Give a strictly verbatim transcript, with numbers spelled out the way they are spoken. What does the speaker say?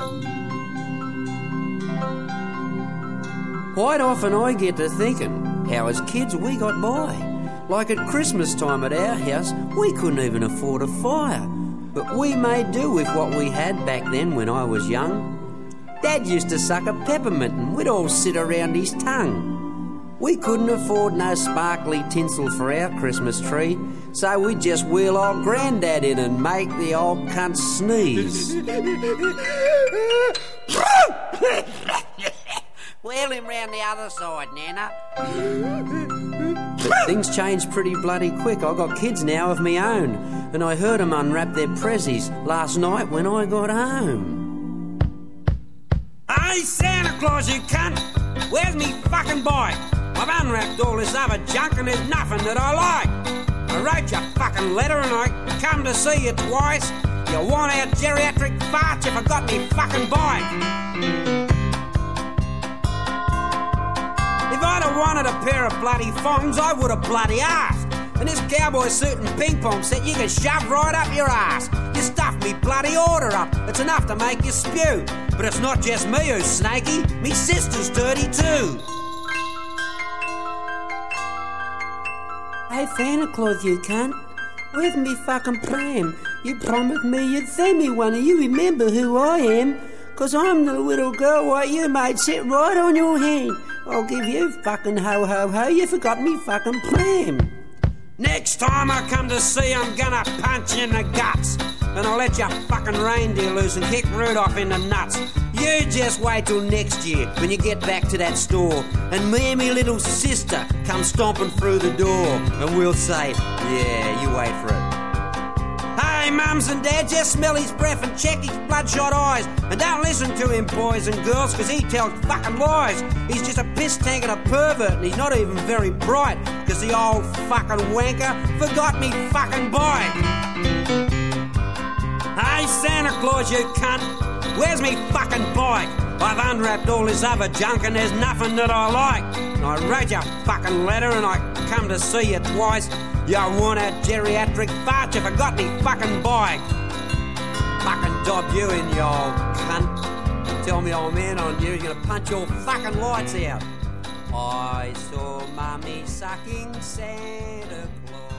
Quite often I get to thinking how as kids we got by. Like at Christmas time at our house, we couldn't even afford a fire. But we made do with what we had back then when I was young. Dad used to suck a peppermint and we'd all sit around his tongue. We couldn't afford no sparkly tinsel for our Christmas tree, so we'd just wheel old Grandad in and make the old cunt sneeze. Wheel him round the other side, Nana. But things changed pretty bloody quick. I got kids now of me own, and I heard them unwrap their prezzies last night when I got home. Hey, Santa Claus, you cunt! Where's me fucking bike? I've unwrapped all this other junk and there's nothing that I like. I wrote your fucking letter and I come to see you twice. You want our geriatric farts? You forgot me fucking bike. If I'd have wanted a pair of bloody thongs, I would have bloody asked. And this cowboy suit and ping pong set you can shove right up your ass. You stuffed me bloody order up. It's enough to make you spew. But it's not just me who's snaky. Me sister's dirty too. Hey, Santa Claus, you cunt. Where's me fucking pram? You promised me you'd send me one, and you remember who I am? 'Cause I'm the little girl what you made sit right on your hand. I'll give you fucking ho-ho-ho, you forgot me fucking pram. Next time I come to see you, I'm gonna punch you in the guts. And I'll let your fucking reindeer loose and kick Rudolph in the nuts. You just wait till next year when you get back to that store and me and me little sister come stomping through the door and we'll say, yeah, you wait for it. Hey, mums and dads, just smell his breath and check his bloodshot eyes. And don't listen to him, boys and girls, 'cause he tells fucking lies. He's just a piss tank and a pervert, and he's not even very bright, 'cause the old fucking wanker forgot me fucking bike. Hey, Santa Claus, you cunt, where's me fucking bike? I've unwrapped all this other junk and there's nothing that I like. And I wrote your fucking letter and I come to see you twice. You want a geriatric fart, you forgot me fucking bike. Fucking dob you in, you old cunt. Tell me old man on you, he's gonna punch your fucking lights out. I saw Mummy sucking Santa Claus.